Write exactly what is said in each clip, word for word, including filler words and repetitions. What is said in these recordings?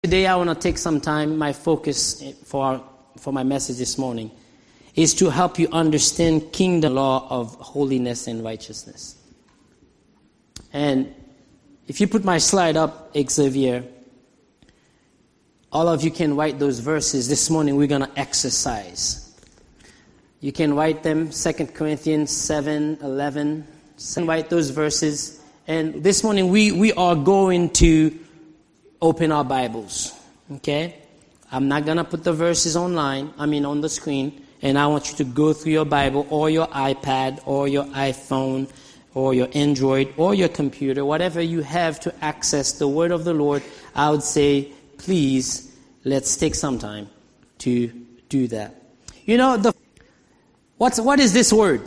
Today I want to take some time, my focus for our, for my message this morning is to help you understand kingdom law of holiness and righteousness. And if you put my slide up, Xavier, all of you can write those verses. This morning we're going to exercise. You can write them, Second Corinthians seven, eleven. Write those verses. And this morning we, we are going to open our Bibles, okay? I'm not going to put the verses online, I mean on the screen, and I want you to go through your Bible or your iPad or your iPhone or your Android or your computer, whatever you have to access the Word of the Lord. I would say, please, let's take some time to do that. You know, the what's what is this word?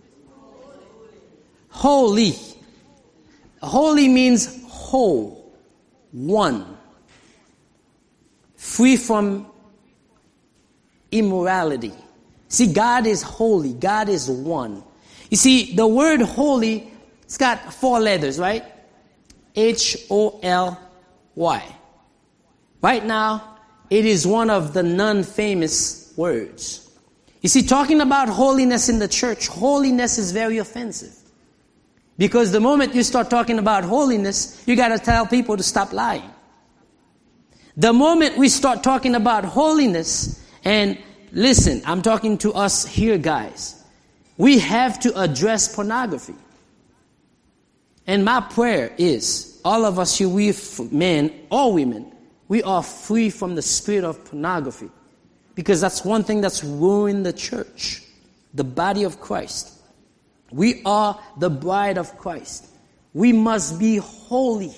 Holy. Holy means whole. One, free from immorality. See, God is holy. God is one. You see, the word holy, it's got four letters, right? H O L Y. Right now, it is one of the non-famous words. You see, talking about holiness in the church, holiness is very offensive. Because the moment you start talking about holiness, you got to tell people to stop lying. The moment we start talking about holiness, and listen, I'm talking to us here, guys. We have to address pornography. And my prayer is, all of us here, we men or women, we are free from the spirit of pornography. Because that's one thing that's ruined the church, the body of Christ. We are the bride of Christ. We must be holy.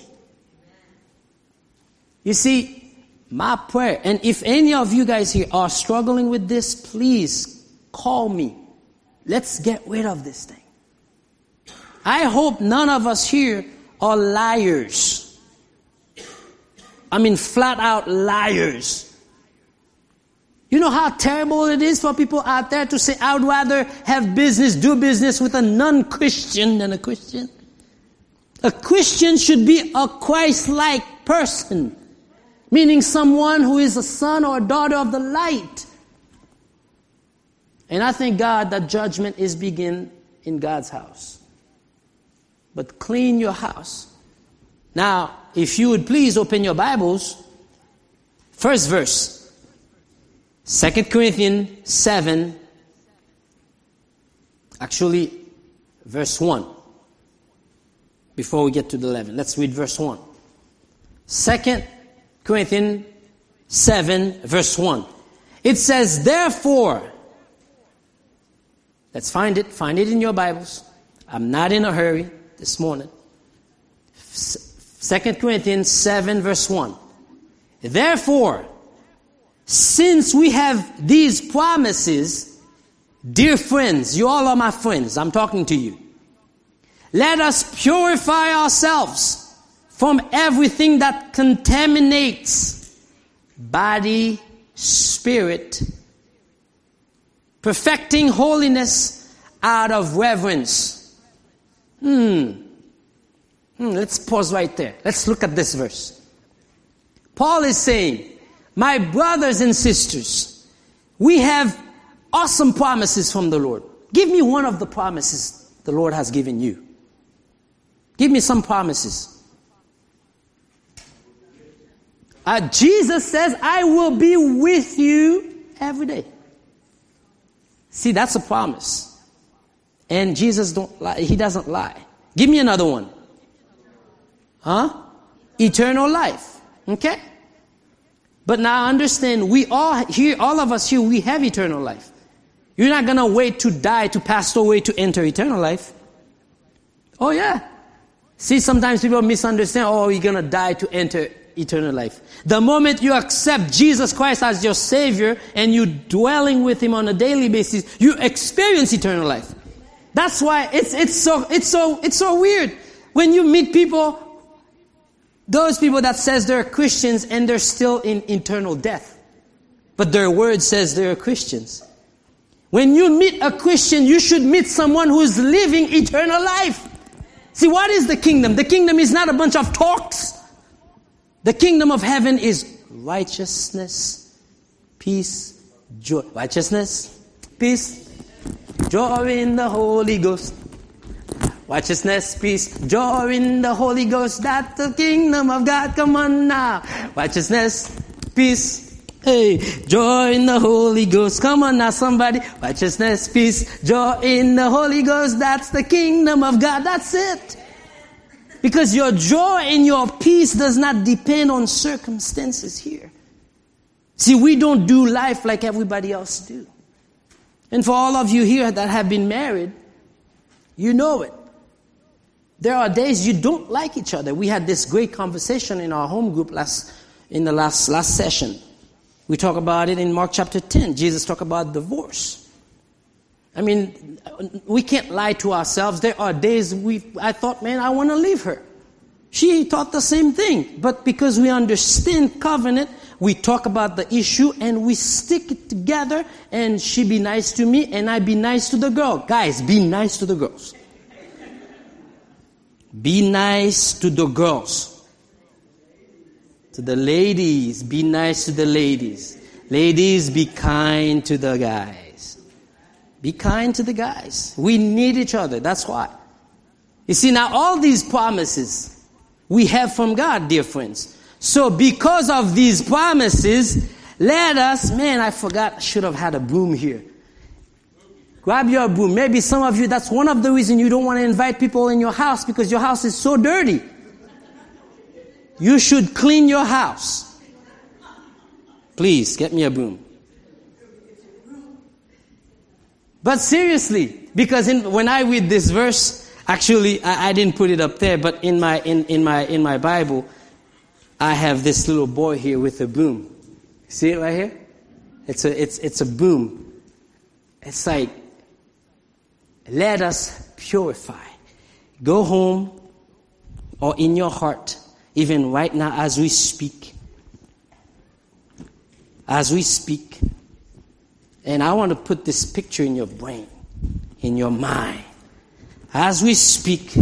You see, my prayer, and if any of you guys here are struggling with this, please call me. Let's get rid of this thing. I hope none of us here are liars. I mean, flat out liars. You know how terrible it is for people out there to say, I would rather have business, do business with a non-Christian than a Christian? A Christian should be a Christ-like person, meaning someone who is a son or a daughter of the light. And I thank God that judgment is begin in God's house. But clean your house. Now, if you would please open your Bibles, first verse. Second Corinthians seven, actually, verse one. Before we get to the eleven, let's read verse one. Second Corinthians seven, verse one. It says, therefore, let's find it, find it in your Bibles. I'm not in a hurry this morning. Second Corinthians seven, verse one. Therefore, since we have these promises, dear friends, you all are my friends, I'm talking to you. Let us purify ourselves from everything that contaminates body, spirit, perfecting holiness out of reverence. Hmm. hmm. Let's pause right there. Let's look at this verse. Paul is saying, my brothers and sisters, we have awesome promises from the Lord. Give me one of the promises the Lord has given you. Give me some promises. Uh, Jesus says, I will be with you every day. See, that's a promise. And Jesus don't lie. He doesn't lie. Give me another one. Huh? Eternal life. Okay? But now understand, we all here, all of us here, we have eternal life. You're not going to wait to die, to pass away, to enter eternal life. Oh yeah. See, sometimes people misunderstand, oh, you're going to die to enter eternal life. The moment you accept Jesus Christ as your Savior and you dwelling with Him on a daily basis, you experience eternal life. That's why it's it's so it's so it's so weird when you meet people. Those people that says they're Christians and they're still in eternal death. But their word says they're Christians. When you meet a Christian, you should meet someone who is living eternal life. See, what is the kingdom? The kingdom is not a bunch of talks. The kingdom of heaven is righteousness, peace, joy. Righteousness, peace, joy in the Holy Ghost. Righteousness, peace, joy in the Holy Ghost. That's the kingdom of God. Come on now. Righteousness, peace, hey, joy in the Holy Ghost. Come on now, somebody. Righteousness, peace, joy in the Holy Ghost. That's the kingdom of God. That's it. Because your joy and your peace does not depend on circumstances here. See, we don't do life like everybody else do. And for all of you here that have been married, you know it. There are days you don't like each other. We had this great conversation in our home group last in the last last session. We talk about it in Mark chapter ten. Jesus talked about divorce. I mean, we can't lie to ourselves. There are days we I thought, man, I want to leave her. She thought the same thing. But because we understand covenant, we talk about the issue and we stick it together, and she be nice to me and I be nice to the girl. Guys, be nice to the girls. Be nice to the girls. To the ladies, be nice to the ladies. Ladies, be kind to the guys. Be kind to the guys. We need each other. That's why. You see, now all these promises we have from God, dear friends. So because of these promises, let us, man, I forgot, I should have had a broom here. Grab your broom. Maybe some of you, that's one of the reasons you don't want to invite people in your house, because your house is so dirty. You should clean your house. Please, get me a broom. But seriously, because in, when I read this verse, actually, I, I didn't put it up there, but in my in, in my in my Bible, I have this little boy here with a broom. See it right here? It's a it's it's a broom. It's like, let us purify. Go home or in your heart, even right now as we speak. As we speak. And I want to put this picture in your brain, in your mind. As we speak,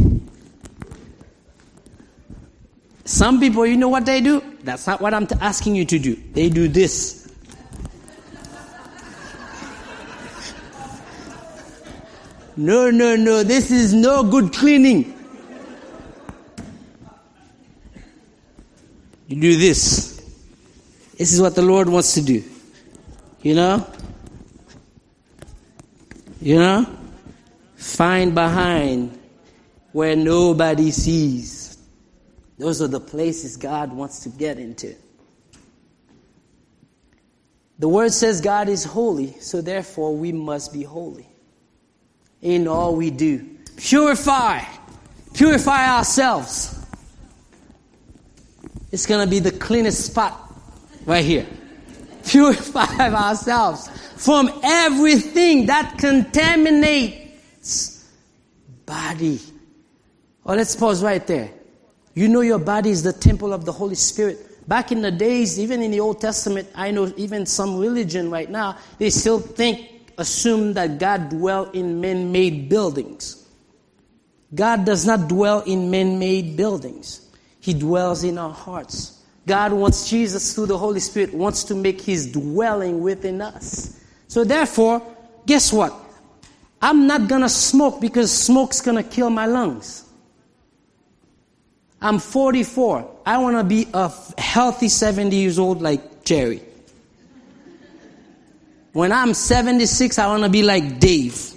some people, you know what they do? That's not what I'm t- asking you to do. They do this. No, no, no, this is no good cleaning. You do this. This is what the Lord wants to do. You know? You know? Find behind where nobody sees. Those are the places God wants to get into. The word says God is holy, so therefore we must be holy in all we do. Purify. Purify ourselves. It's going to be the cleanest spot right here. Purify ourselves from everything that contaminates body. Oh, let's pause right there. You know your body is the temple of the Holy Spirit. Back in the days, even in the Old Testament, I know even some religion right now, they still think, assume that God dwells in man-made buildings. God does not dwell in man-made buildings. He dwells in our hearts. God wants, Jesus through the Holy Spirit wants to make his dwelling within us. So therefore, guess what? I'm not going to smoke because smoke's going to kill my lungs. I'm forty-four. I want to be a healthy seventy years old like Jerry. When I'm seventy-six, I want to be like Dave.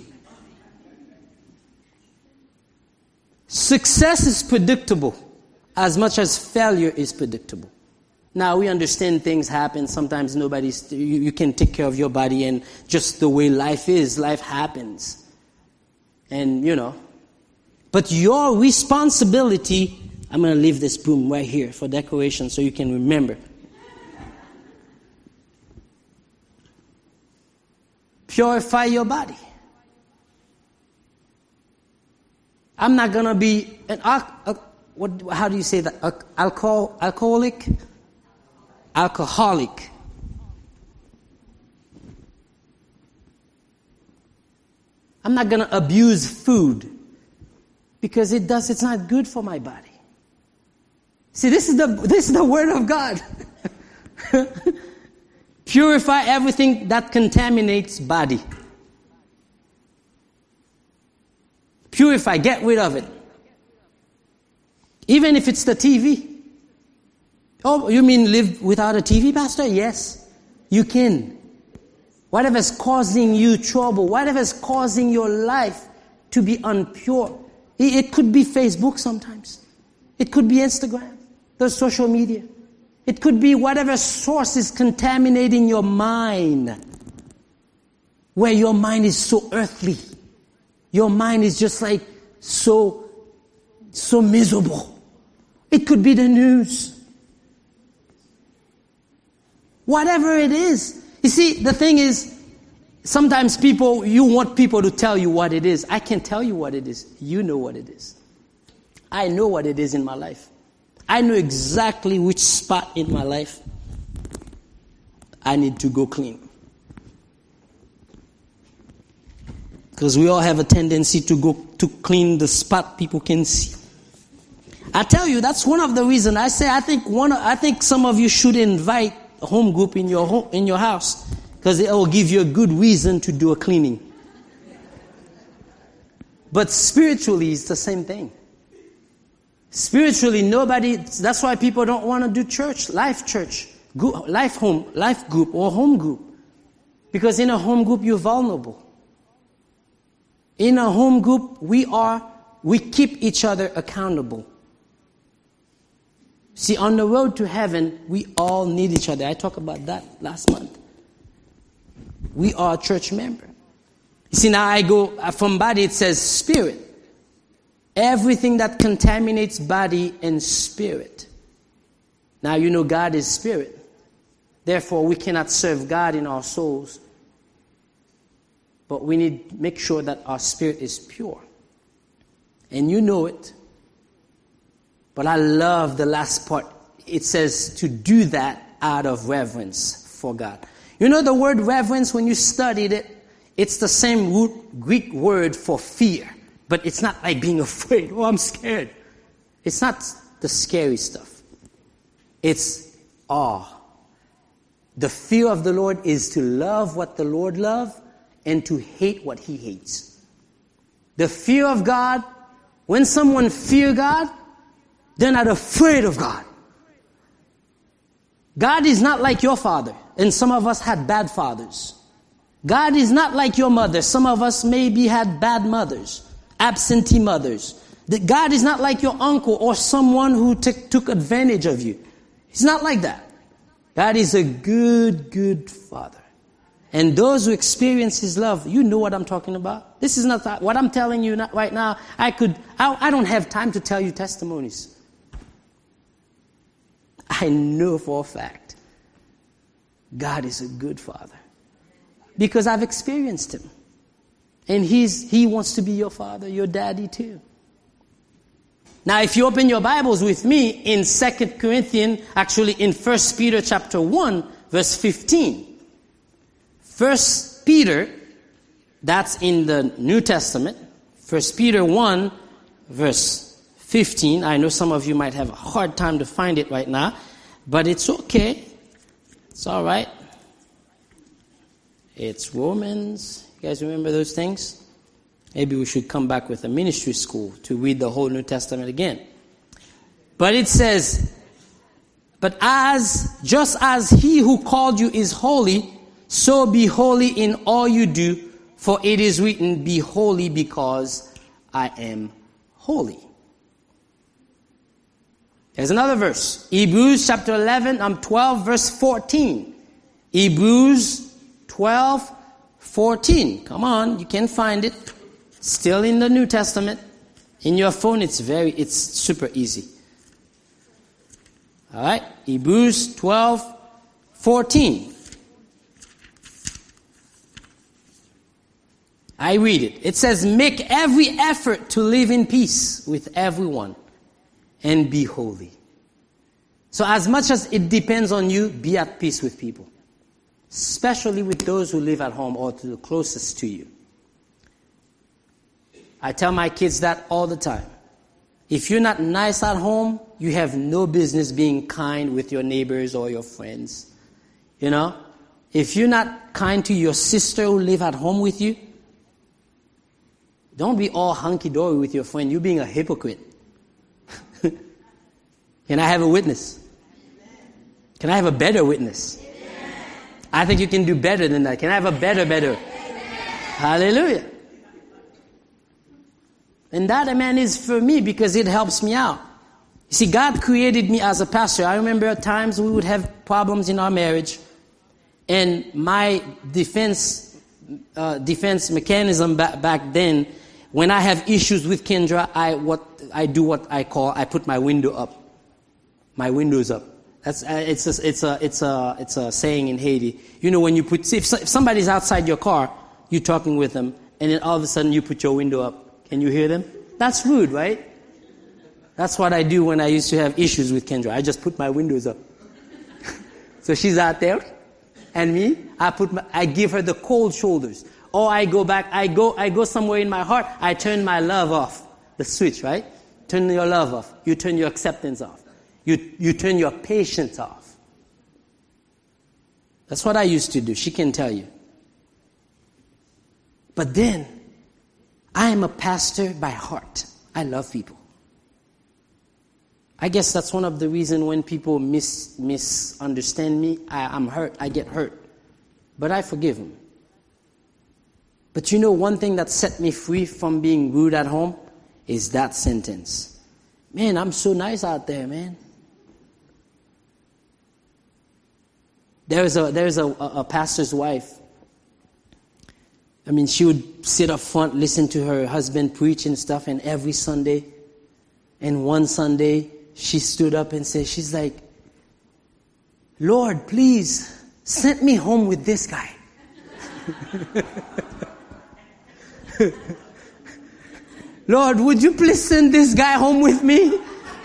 Success is predictable as much as failure is predictable. Now, we understand things happen. Sometimes nobody's, you, you can take care of your body, and just the way life is, life happens. And, you know. But your responsibility, I'm going to leave this broom right here for decoration so you can remember. Purify your body. I'm not going to be an, uh, what, how do you say that? Uh, alcohol, alcoholic? Alcoholic. I'm not going to abuse food because it does, it's not good for my body. See, this is the, this is the word of God. Purify everything that contaminates body. Purify, get rid of it. Even if it's the T V. Oh, you mean live without a T V, Pastor? Yes, you can. Whatever's causing you trouble, whatever's causing your life to be unpure. It could be Facebook sometimes. It could be Instagram, the social media. It could be whatever source is contaminating your mind, where your mind is so earthly. Your mind is just like so, so miserable. It could be the news. Whatever it is. You see, the thing is, sometimes people, you want people to tell you what it is. I can't tell you what it is. You know what it is. I know what it is in my life. I know exactly which spot in my life I need to go clean. Because we all have a tendency to go to clean the spot people can see. I tell you, that's one of the reasons I say I think one. I think some of you should invite a home group in your home, in your house, because it will give you a good reason to do a cleaning. But spiritually, it's the same thing. Spiritually, nobody. That's why people don't want to do church, life church, life home, life group, or home group, because in a home group you're vulnerable. In a home group, we are, we keep each other accountable. See, on the road to heaven, we all need each other. I talked about that last month. We are a church member. You see, now I go, from body it says spirit. Everything that contaminates body and spirit. Now you know God is spirit. Therefore, we cannot serve God in our souls. But we need to make sure that our spirit is pure. And you know it. But I love the last part. It says to do that out of reverence for God. You know the word reverence, when you studied it, it's the same root Greek word for fear. But it's not like being afraid. Oh, I'm scared. It's not the scary stuff. It's awe. The fear of the Lord is to love what the Lord loves and to hate what he hates. The fear of God, when someone fears God, they're not afraid of God. God is not like your father, and some of us had bad fathers. God is not like your mother. Some of us maybe had bad mothers, absentee mothers. God is not like your uncle or someone who t- took advantage of you. He's not like that. God is a good, good father. And those who experience his love, you know what I'm talking about. This is not what I'm telling you not right now. I could, I, I don't have time to tell you testimonies. I know for a fact God is a good father because I've experienced him. And he's, he wants to be your father, your daddy too. Now, if you open your Bibles with me in Second Corinthians, actually in First Peter chapter one, verse fifteen. First Peter, that's in the New Testament. First Peter one, verse fifteen. I know some of you might have a hard time to find it right now, but it's okay. It's all right. It's Romans. You guys remember those things? Maybe we should come back with a ministry school to read the whole New Testament again. But it says, but as, just as he who called you is holy, so be holy in all you do, for it is written, be holy because I am holy. There's another verse. Hebrews chapter eleven, um, twelve, verse fourteen. Hebrews twelve, fourteen. Come on, you can find it. Still in the New Testament. In your phone, it's very, it's super easy. All right, Hebrews twelve, fourteen. I read it. It says, make every effort to live in peace with everyone and be holy. So as much as it depends on you, be at peace with people. Especially with those who live at home or to the closest to you. I tell my kids that all the time. If you're not nice at home, you have no business being kind with your neighbors or your friends. You know? If you're not kind to your sister who live at home with you, don't be all hunky-dory with your friend. You're being a hypocrite. Can I have a witness? Can I have a better witness? I think you can do better than that. Can I have a better, better? Hallelujah. And that, amen, is for me because it helps me out. You see, God created me as a pastor. I remember at times we would have problems in our marriage. And my defense uh, defense mechanism back, back then, when I have issues with Kendra, I what I do what I call, I put my window up. My window's up. That's uh, it's a, it's a it's a it's a saying in Haiti. You know, when you put if, if somebody's outside your car, you're talking with them, and then all of a sudden you put your window up. Can you hear them? That's rude, right? That's what I do when I used to have issues with Kendra. I just put my windows up. So she's out there, and me, I put my, I give her the cold shoulders. Or I go back, I go I go somewhere in my heart, I turn my love off. The switch, right? Turn your love off. You turn your acceptance off. You you turn your patience off. That's what I used to do. She can tell you. But then, I am a pastor by heart. I love people. I guess that's one of the reasons when people mis misunderstand me, I, I'm hurt. I get hurt. But I forgive them. But you know, one thing that set me free from being rude at home is that sentence. Man, I'm so nice out there, man. There's a there's a, a pastor's wife. I mean, she would sit up front, listen to her husband preach and stuff, and every Sunday, and one Sunday, she stood up and said, she's like, Lord, please, send me home with this guy. Lord, would you please send this guy home with me?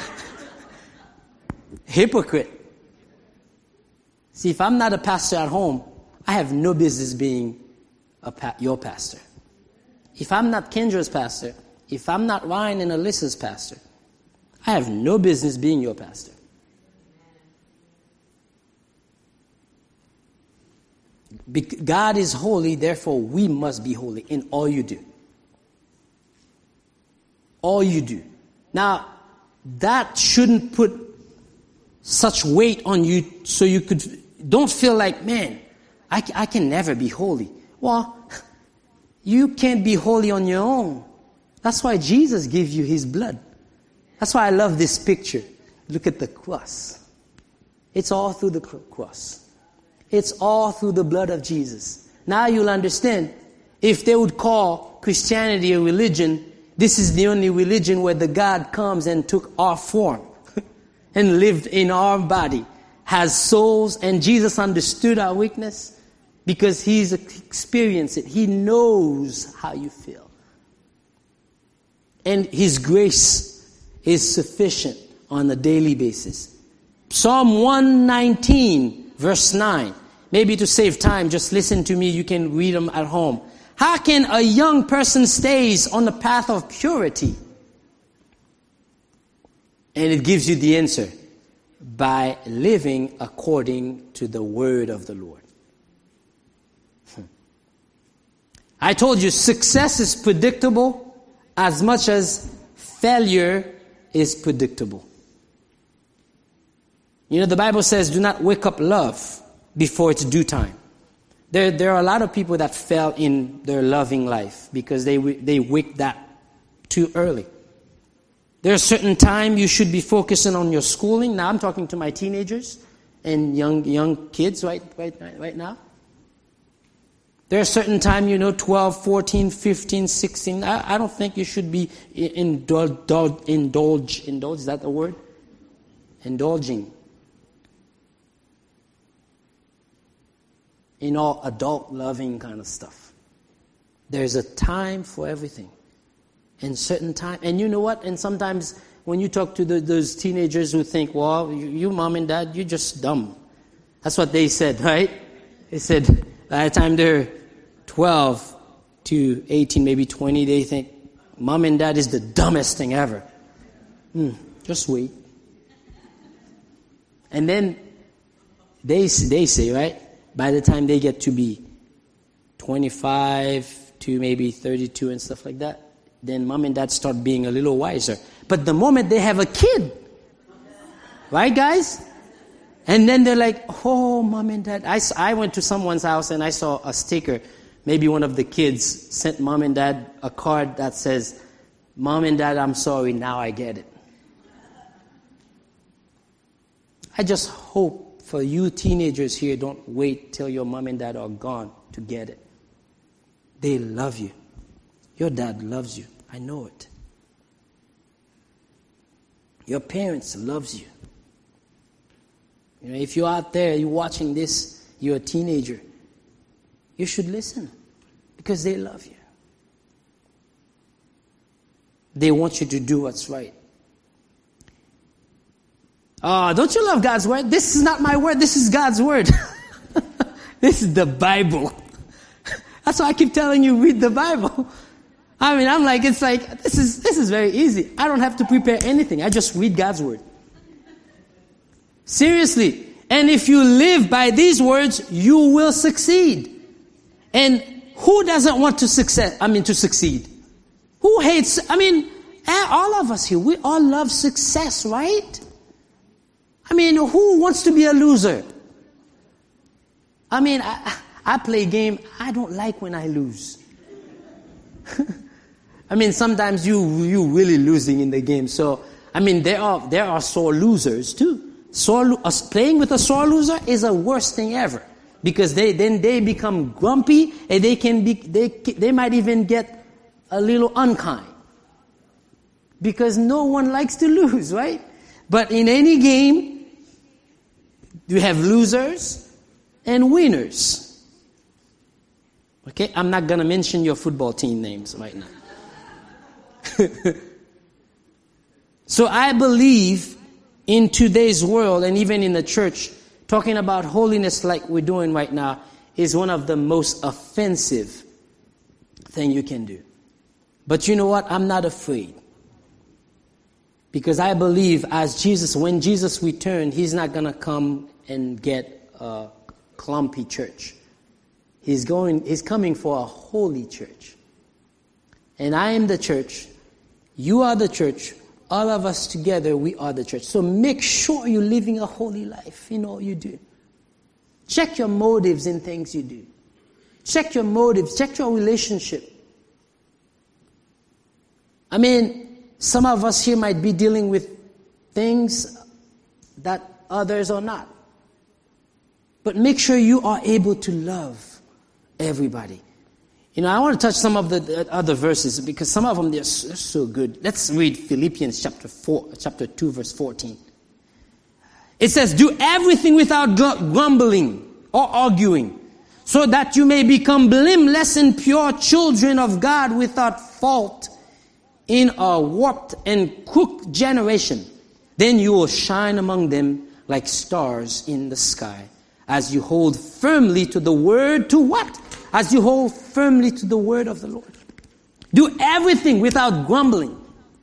Hypocrite. See, if I'm not a pastor at home, I have no business being a pa- your pastor. If I'm not Kendra's pastor, if I'm not Ryan and Alyssa's pastor, I have no business being your pastor. Be- God is holy, therefore we must be holy in all you do. All you do. Now, that shouldn't put such weight on you so you could, don't feel like, man, I, I can never be holy. Well, you can't be holy on your own. That's why Jesus gave you his blood. That's why I love this picture. Look at the cross. It's all through the cross. It's all through the blood of Jesus. Now you'll understand, if they would call Christianity a religion, this is the only religion where the God comes and took our form and lived in our body, has souls, and Jesus understood our weakness because he's experienced it. He knows how you feel. And his grace is sufficient on a daily basis. Psalm one nineteen, verse nine. Maybe to save time, just listen to me. You can read them at home. How can a young person stays on the path of purity? And it gives you the answer. By living according to the word of the Lord. Hmm. I told you success is predictable as much as failure is predictable. You know, the Bible says, do not wake up love before its due time. There, there are a lot of people that fail in their loving life because they they wake that too early. There's a certain time you should be focusing on your schooling. Now I'm talking to my teenagers and young young kids right right right now. There's a certain time, you know, twelve, fourteen, fifteen, sixteen. I, I don't think you should be indulge, indulge, indulge, is that the word? Indulging in all adult loving kind of stuff. There's a time for everything. And certain time. And you know what? And sometimes when you talk to the, those teenagers who think, well, you, you mom and dad, you're just dumb. That's what they said, right? They said by the time they're twelve to eighteen, maybe twenty, they think mom and dad is the dumbest thing ever. Hmm, just wait. And then they they say, right? by the time they get to be twenty-five to maybe thirty-two and stuff like that, then mom and dad start being a little wiser. But the moment they have a kid, right, guys? And then they're like, oh, mom and dad. I, I went to someone's house and I saw a sticker. Maybe one of the kids sent mom and dad a card that says, mom and dad, I'm sorry, now I get it. I just hope for you teenagers here, don't wait till your mom and dad are gone to get it. They love you. Your dad loves you. I know it. Your parents loves you. You know, if you're out there, you're watching this, you're a teenager, you should listen because they love you. They want you to do what's right. Oh, don't you love God's word? This is not my word. This is God's word. This is the Bible. That's why I keep telling you, read the Bible. I mean, I'm like, it's like, this is this is very easy. I don't have to prepare anything. I just read God's word. Seriously. And if you live by these words, you will succeed. And who doesn't want to success? I mean, to succeed? Who hates? I mean, all of us here, we all love success, right? I mean, who wants to be a loser? I mean, I, I play a game. I don't like when I lose. I mean, sometimes you you really losing in the game. So, I mean, there are there are sore losers too. Sore, uh, playing with a sore loser is the worst thing ever because they then they become grumpy and they can be they they might even get a little unkind because no one likes to lose, right? But in any game, you have losers and winners. Okay, I'm not gonna mention your football team names right now. So I believe in today's world and even in the church, talking about holiness like we're doing right now is one of the most offensive thing you can do. But you know what? I'm not afraid. Because I believe as Jesus, when Jesus returned, he's not going to come and get a clumpy church. He's going, he's coming for a holy church. And I am the church. You are the church. All of us together, we are the church. So make sure you're living a holy life in all you do. Check your motives in things you do. Check your motives. Check your relationship. I mean, some of us here might be dealing with things that others are not. But make sure you are able to love everybody. You know, I want to touch some of the other verses because some of them, they're so, they're so good. Let's read Philippians chapter four, chapter two, verse fourteen. It says, do everything without grumbling or arguing, so that you may become blameless and pure children of God without fault in a warped and crooked generation. Then you will shine among them like stars in the sky, as you hold firmly to the word, to what? As you hold firmly to the word of the Lord. Do everything without grumbling.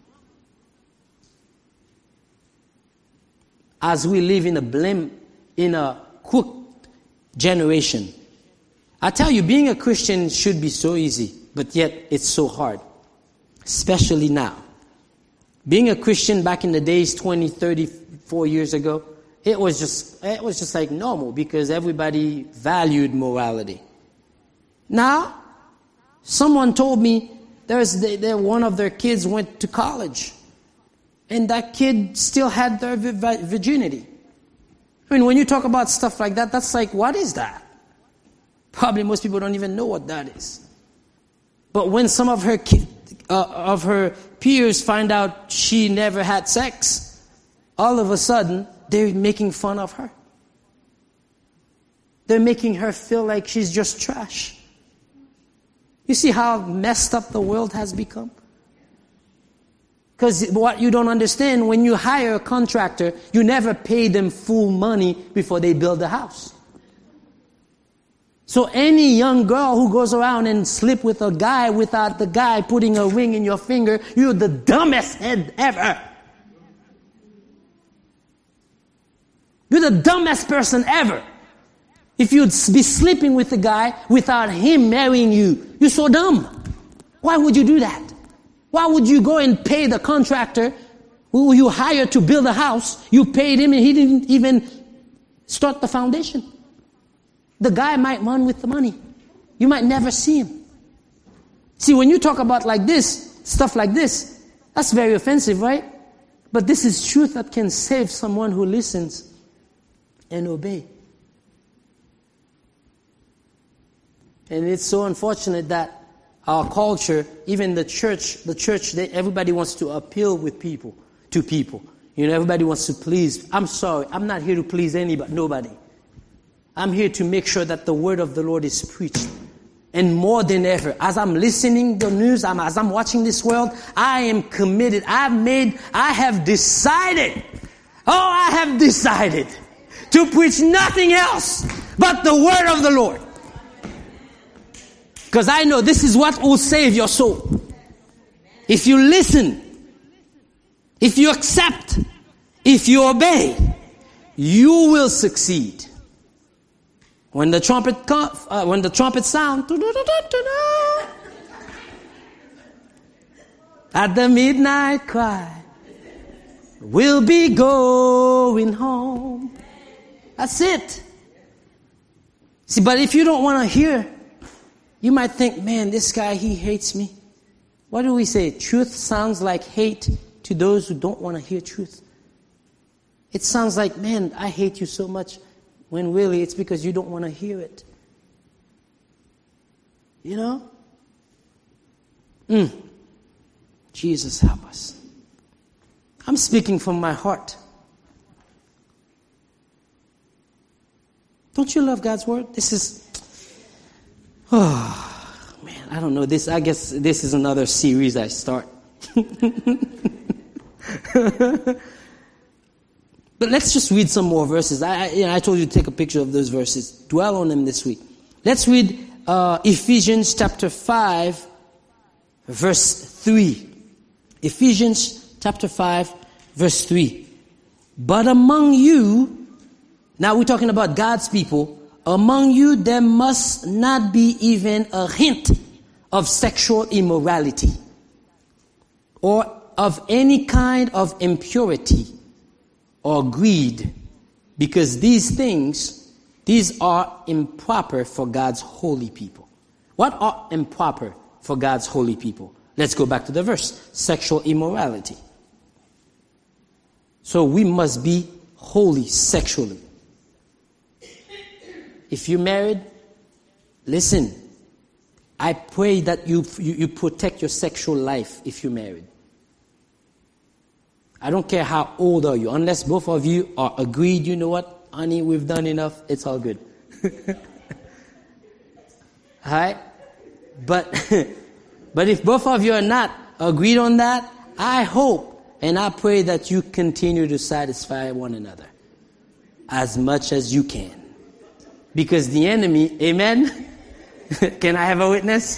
As we live in a blame, in a crooked generation. I tell you, being a Christian should be so easy, but yet it's so hard. Especially now. Being a Christian back in the days, twenty, thirty, four years ago, it was just, it was just like normal because everybody valued morality. Now, someone told me there's there, one of their kids went to college, and that kid still had their virginity. I mean, when you talk about stuff like that, that's like, what is that? Probably most people don't even know what that is. But when some of her ki- uh, of her peers find out she never had sex, all of a sudden they're making fun of her. They're making her feel like she's just trash. You see how messed up the world has become? Because what you don't understand, when you hire a contractor, you never pay them full money before they build a house. So any young girl who goes around and sleep with a guy without the guy putting a ring in your finger, you're the dumbest head ever. You're the dumbest person ever. If you'd be sleeping with a guy without him marrying you, you're so dumb. Why would you do that? Why would you go and pay the contractor who you hired to build a house? You paid him and he didn't even start the foundation. The guy might run with the money. You might never see him. See, when you talk about like this, stuff like this, that's very offensive, right? But this is truth that can save someone who listens and obey. And it's so unfortunate that our culture, even the church, the church, they, everybody wants to appeal with people, to people. You know, everybody wants to please. I'm sorry, I'm not here to please anybody, nobody. I'm here to make sure that the word of the Lord is preached. And more than ever, as I'm listening to the news, I'm, as I'm watching this world, I am committed. I've made, I have decided, oh, I have decided to preach nothing else but the word of the Lord. Because I know this is what will save your soul. If you listen, if you accept, if you obey, you will succeed. When the trumpet comes, uh, when the trumpet sound, at the midnight cry, we'll be going home. That's it. See, but if you don't want to hear, you might think, man, this guy, he hates me. What do we say? Truth sounds like hate to those who don't want to hear truth. It sounds like, man, I hate you so much. When really it's because you don't want to hear it. You know? Mm. Jesus help us. I'm speaking from my heart. Don't you love God's word? This is, oh man, I don't know. This, I guess this is another series I start. But let's just read some more verses. I, I, you know, I told you to take a picture of those verses. Dwell on them this week. Let's read uh, Ephesians chapter five, verse three. Ephesians chapter five, verse three. But among you, now we're talking about God's people, among you there must not be even a hint of sexual immorality or of any kind of impurity or greed, because these things, these are improper for God's holy people. What are improper for God's holy people? Let's go back to the verse. Sexual immorality. So we must be holy sexually. If you're married, listen, I pray that you, you, you protect your sexual life if you're married. I don't care how old are you, unless both of you are agreed, you know what, honey, we've done enough, it's all good. Alright? But, but if both of you are not agreed on that, I hope and I pray that you continue to satisfy one another as much as you can. Because the enemy, amen? Can I have a witness?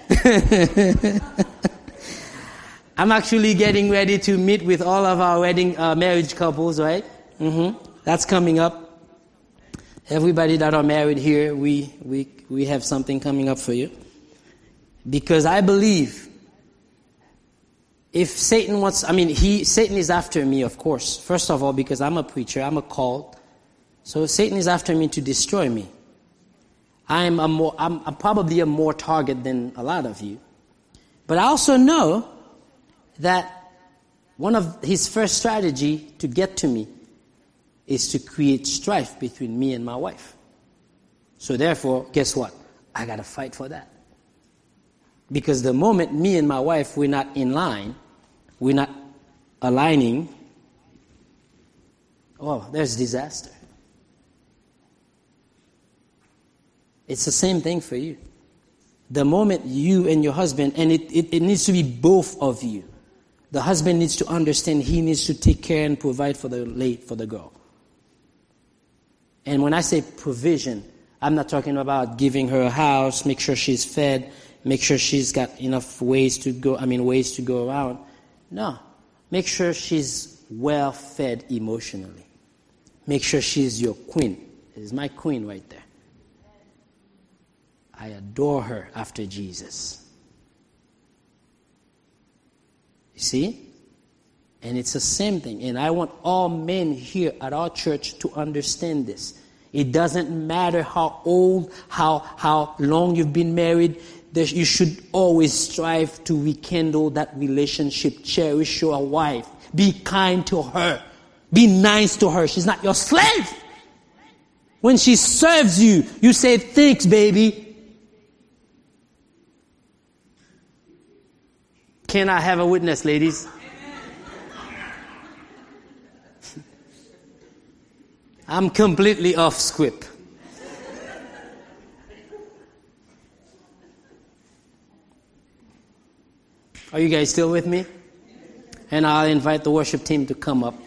I'm actually getting ready to meet with all of our wedding uh, marriage couples, right? Mm-hmm. That's coming up. Everybody that are married here, we, we, we have something coming up for you. Because I believe if Satan wants, I mean, he, Satan is after me, of course. First of all, because I'm a preacher, I'm a called. So Satan is after me to destroy me. I'm a more, I'm, I'm probably a more target than a lot of you. But I also know that one of his first strategy to get to me is to create strife between me and my wife. So therefore, guess what? I got to fight for that. Because the moment me and my wife, we're not in line, we're not aligning, oh, there's disaster. It's the same thing for you. The moment you and your husband, and it, it, it needs to be both of you. The husband needs to understand he needs to take care and provide for the late for the girl. And when I say provision, I'm not talking about giving her a house, make sure she's fed, make sure she's got enough ways to go, I mean ways to go around. No. Make sure she's well fed emotionally. Make sure she's your queen. This is my queen right there. I adore her after Jesus. You see? And it's the same thing. And I want all men here at our church to understand this. It doesn't matter how old, how, how long you've been married. There, you should always strive to rekindle that relationship. Cherish your wife. Be kind to her. Be nice to her. She's not your slave. When she serves you, you say, thanks, baby. Can I have a witness, ladies? I'm completely off script. Are you guys still with me? And I'll invite the worship team to come up.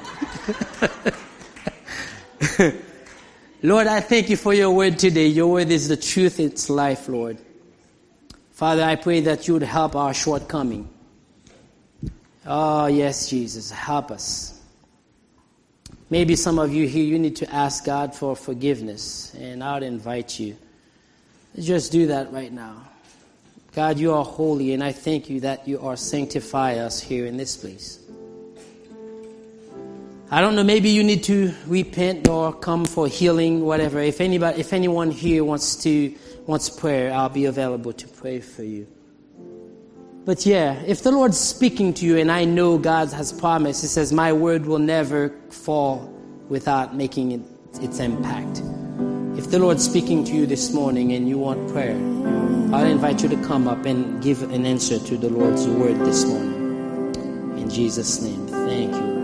Lord, I thank you for your word today. Your word is the truth, it's life, Lord. Father, I pray that you would help our shortcoming. Oh, yes, Jesus, help us. Maybe some of you here, you need to ask God for forgiveness, and I would invite you. Just do that right now. God, you are holy, and I thank you that you are sanctifying us here in this place. I don't know, maybe you need to repent or come for healing, whatever. If anybody, if anyone here wants to wants prayer, I'll be available to pray for you. But yeah, if the Lord's speaking to you, and I know God has promised, He says, my word will never fall without making it, its impact. If the Lord's speaking to you this morning and you want prayer, I'll invite you to come up and give an answer to the Lord's word this morning. In Jesus' name, thank you.